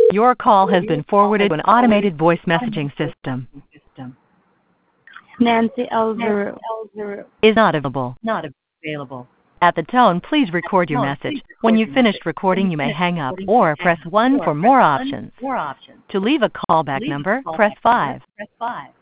Your call has been forwarded to an automated voice messaging system. Nancy Elzer Is not available. At the tone, please record your message. When you've finished recording, you may hang up or press 1 for more options. To leave a callback number, press 5.